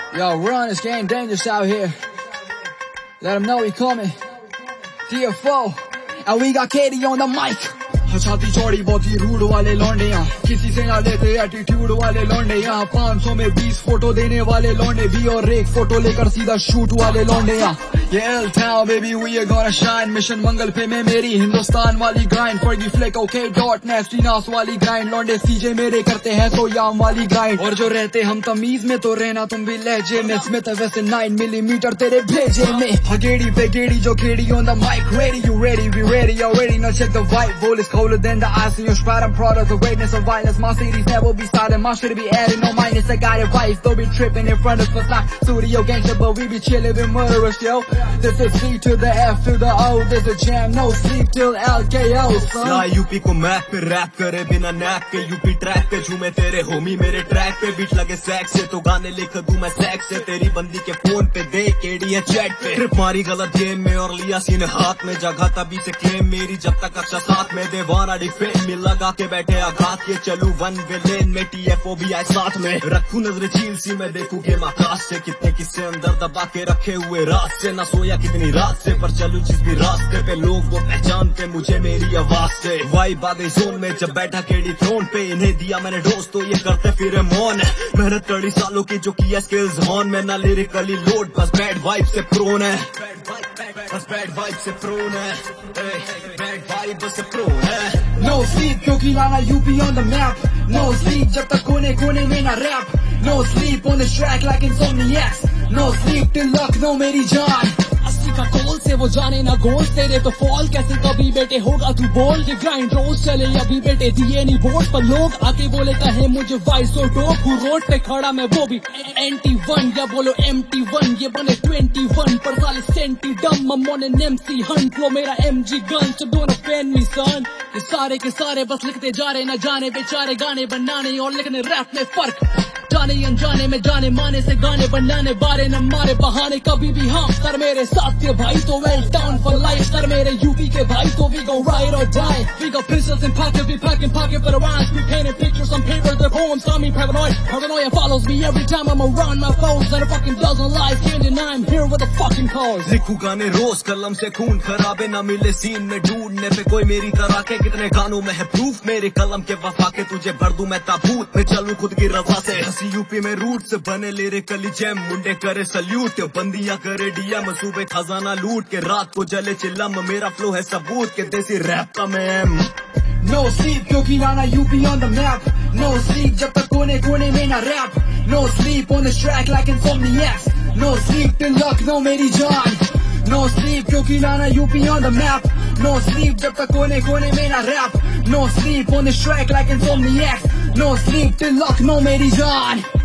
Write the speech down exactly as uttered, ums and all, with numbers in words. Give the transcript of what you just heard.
Yo, we're on this game dangerous out here. Let them know we coming. D F O. And we got Katie on the mic. छाती चौड़ी बहुत ही rude वाले लौंडे यहाँ, किसी से ना लेते एटीट्यूड वाले लौंडे यहाँ, पाँच सौ में बीस फोटो देने वाले लौंडे भी और एक फोटो लेकर सीधा शूट वाले लौंडे यहाँ. ये L town baby we are gonna shine, mission Mangal पे में मेरी हिंदुस्तान वाली ग्राइंड, फर्गी फ्लिक ओके डॉट नेस्टी नास वाली ग्राइंड, लौंडे सीजे मेरे करते हैं तो याम वाली ग्राइंड, और जो रहते हम तमीज में तो रहना तुम भी लहजे में, स्मिथ वैसे नाइन मिलीमीटर तेरे भेजे में, हगेड़ी पे गेड़ी जो खेड़ी on the mic, ready you ready we ready already, now check the vibe, voice is colder than the ice in your spot, I'm proud of the greatness of violence, my cities never be silent, my shit be adding no minus, I got it right, don't be tripping in front of us like studio gangster, but we be chilling with murderers, yo. This is C to the F to the O, there's a jam, no sleep till L K O, son. या UP को map पे rap करे बिना nap के, UP track पे झूमे तेरे होमी मेरे ट्रैक पे, बीट लगे सैक से तो गाने लिख दूं मैं सैक से, तेरी बंदी के फोन पे दे केडी है चैट पे, ट्रिप मारी गलत गेम में और लिया सीने हाथ में, जगह तभी से क्लेम मेरी जब तक कक्षा साथ में, देवाना डिफेंड में लगा के बैठे आघात के, चलू वन वे लेन में टी एफ ओ भी आए साथ में, रखू नजर झील सी मैं देखूं गेम आकाश से, कितने किस्से अंदर दबा के रखे हुए रात से, न सोया कितनी रात से, पर चलू जिस भी रास्ते पे लोग वो पहचानते मुझे मेरी आवाज से, वाइब आ गई जोन में जब बैठा केडी थ्रोन पे, इन्हें दिया मैंने डोज तो ये करते फिर मौन, मेहनत कड़ी सालों की जो किया स्किल्स ऑन में, ना लिरिकली लोड बस बैड वाइब से प्रोन है, बस बैड वाइब से प्रोन है, बैड वाइब से प्रोन है. No sleep क्योंकि लाना UP on the map, no sleep जब तक कोने कोने में ना rap, no sleep on this track like insomniacs, no sleep till Lucknow मेरी जान. अस्सी का कोल से वो जाने ना गोल, तेरे तो फॉल कैसे कभी बेटे होगा तू बोल, ये ग्राइंड रोज चले अभी बेटे दिए नहीं वोट, पर लोग आके बोले कहे मुझे वाइस और डोप, हूँ रोड पे खड़ा मैं वो भी एंटी वन, या बोलो एम टी वन, ये बने ट्वेंटी वन पर साले सेंटी डम, ममोन एन एम सी हंट, वो मेरा M G gun, so don't offend me son. ये सारे के सारे बस लिखते जा रहे, न जाने बेचारे गाने बनाने और लिखने रैप में फर्क, जाने अनजाने में जाने माने से गाने बनाने, बारे न मारे बहाने कभी भी, हाँ सर मेरे साथ के भाई तो well down for life, sir मेरे यूपी के भाई तो we gon' ride or die, we got pistols in pocket, we packing pocket for the rhymes, we painting pictures on paper, their poems on me paranoid, paranoia follows me every time I'm around my foes, and a fucking dozen lies can't deny I'm here with a fucking cause. लिखूं गाने रोज कलम से खून खराबे ना मिले scene में ढूंढने पे कोई मेरी तरह के, कितने गानों में है प्रूफ मेरे कलम के वफा के, तुझे भर दूं मैं ताबूत में चलूं खुद की रजा से, हंसी यूपी में रूट से बने लिरिकली जैम, मुंडे करे सल्यूट बंदियां करे डीएम, सुबह खजाना लूट के रात को जले चिल्लम, मेरा फ्लो है सबूत के देसी रैप का मैं एम. No sleep क्योंकि लाना UP on the map, no sleep जब तक कोने कोने में ना rap, no sleep on this track like insomniacs, no sleep till Lucknow मेरी जान, no sleep क्योंकि लाना UP on the map, no sleep जब तक कोने कोने में ना rap, no sleep on this track like insomniacs, no sleep till Lucknow मेरी जान.